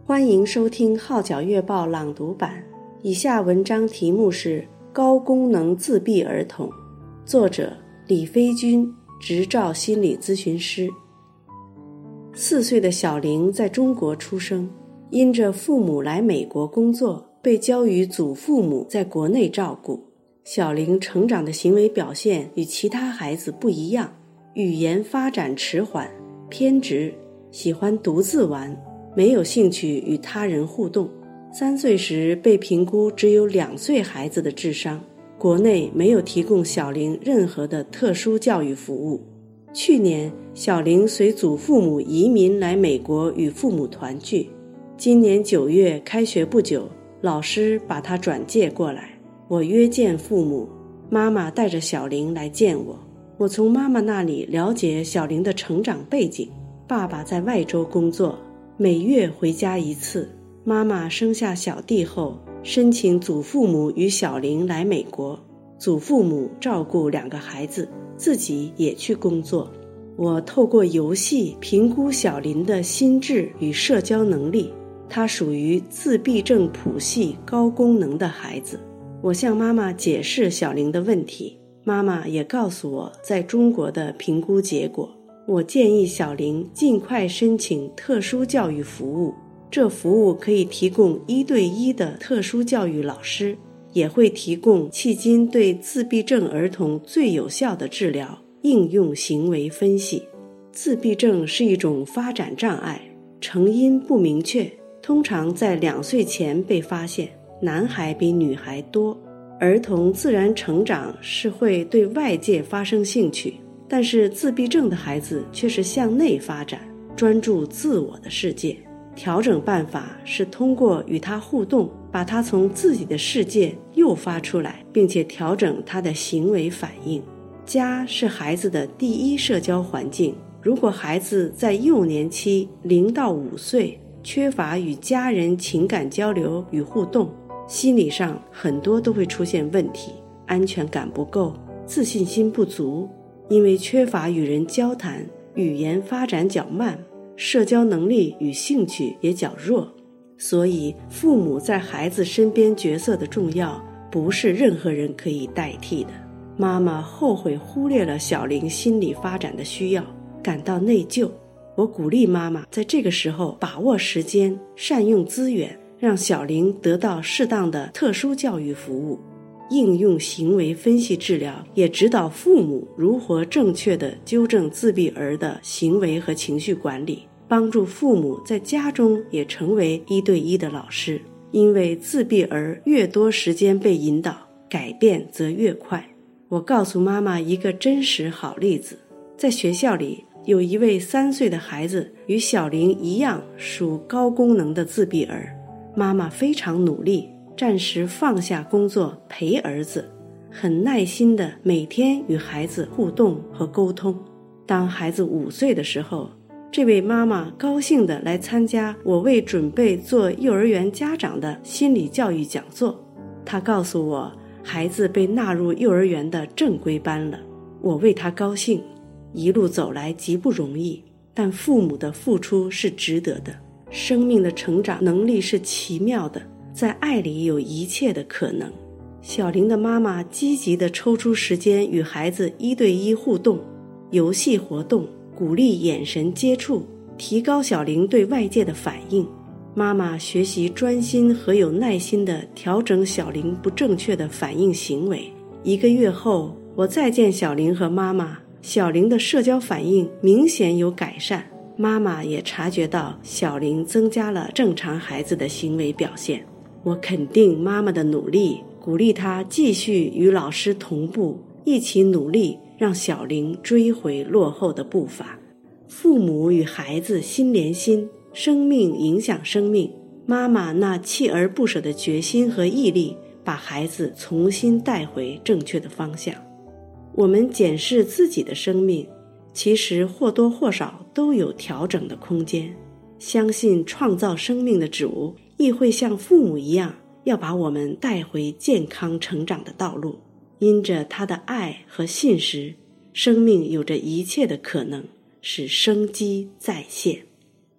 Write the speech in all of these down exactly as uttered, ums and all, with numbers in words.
欢迎收听号角月报朗读版，以下文章题目是高功能自闭儿童，作者李飞军，执照心理咨询师。四岁的小玲在中国出生，因着父母来美国工作，被交于祖父母在国内照顾。小玲成长的行为表现与其他孩子不一样，语言发展迟缓，偏执，喜欢独自玩，没有兴趣与他人互动。三岁时被评估只有两岁孩子的智商，国内没有提供小玲任何的特殊教育服务。去年，小玲随祖父母移民来美国与父母团聚。今年九月开学不久，老师把她转介过来，我约见父母，妈妈带着小玲来见我。我从妈妈那里了解小玲的成长背景，爸爸在外州工作，每月回家一次。妈妈生下小弟后，申请祖父母与小玲来美国，祖父母照顾两个孩子，自己也去工作。我透过游戏评估小玲的心智与社交能力，她属于自闭症谱系高功能的孩子。我向妈妈解释小玲的问题，妈妈也告诉我在中国的评估结果。我建议小玲尽快申请特殊教育服务，这服务可以提供一对一的特殊教育老师，也会提供迄今对自闭症儿童最有效的治疗——应用行为分析。自闭症是一种发展障碍，成因不明确，通常在两岁前被发现，男孩比女孩多。儿童自然成长是会对外界发生兴趣，但是自闭症的孩子却是向内发展，专注自我的世界。调整办法是通过与他互动，把他从自己的世界诱发出来，并且调整他的行为反应。家是孩子的第一社交环境，如果孩子在幼年期零到五岁缺乏与家人情感交流与互动，心理上很多都会出现问题，安全感不够，自信心不足，因为缺乏与人交谈，语言发展较慢，社交能力与兴趣也较弱。所以父母在孩子身边角色的重要，不是任何人可以代替的。妈妈后悔忽略了小玲心理发展的需要，感到内疚。我鼓励妈妈在这个时候把握时间，善用资源，让小玲得到适当的特殊教育服务。应用行为分析治疗也指导父母如何正确地纠正自闭儿的行为和情绪管理，帮助父母在家中也成为一对一的老师。因为自闭儿越多时间被引导，改变则越快。我告诉妈妈一个真实好例子，在学校里有一位三岁的孩子与小玲一样属高功能的自闭儿，妈妈非常努力，暂时放下工作陪儿子，很耐心地每天与孩子互动和沟通。当孩子五岁的时候，这位妈妈高兴地来参加我为准备做幼儿园家长的心理教育讲座。她告诉我，孩子被纳入幼儿园的正规班了。我为她高兴，一路走来极不容易，但父母的付出是值得的。生命的成长能力是奇妙的，在爱里有一切的可能。小玲的妈妈积极地抽出时间与孩子一对一互动，游戏活动，鼓励眼神接触，提高小玲对外界的反应。妈妈学习专心和有耐心地调整小玲不正确的反应行为。一个月后，我再见小玲和妈妈，小玲的社交反应明显有改善，妈妈也察觉到小玲增加了正常孩子的行为表现。我肯定妈妈的努力，鼓励她继续与老师同步，一起努力让小玲追回落后的步伐。父母与孩子心连心，生命影响生命。妈妈那锲而不舍的决心和毅力，把孩子重新带回正确的方向。我们检视自己的生命，其实或多或少都有调整的空间。相信创造生命的主，亦会像父母一样，要把我们带回健康成长的道路。因着他的爱和信实，生命有着一切的可能，使生机再现。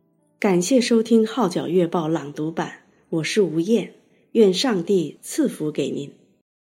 感谢收听《号角月报》朗读版，我是吴燕，愿上帝赐福给您。